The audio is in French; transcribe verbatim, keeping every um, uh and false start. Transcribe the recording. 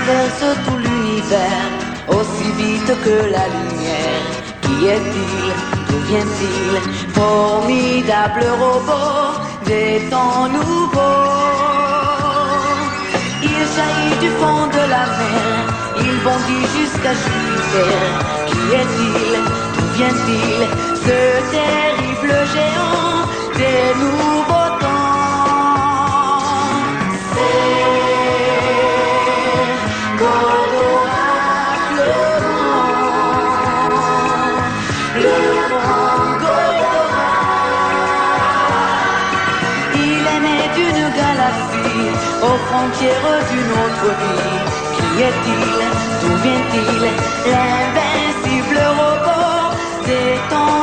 traverse tout l'univers aussi vite que la lumière. Qui est-il? D'où vient-il? Formidable robot des temps nouveaux. Il jaillit du fond de la mer, il bondit jusqu'à Jupiter. Qui est-il? D'où vient-il? Ce terrible géant des nouveaux temps. C'est Goldorak le grand, le grand Goldorak. Il est né d'une galaxie aux frontières d'une autre vie. Qui est-il? D'où vient-il? L'invincible robot des temps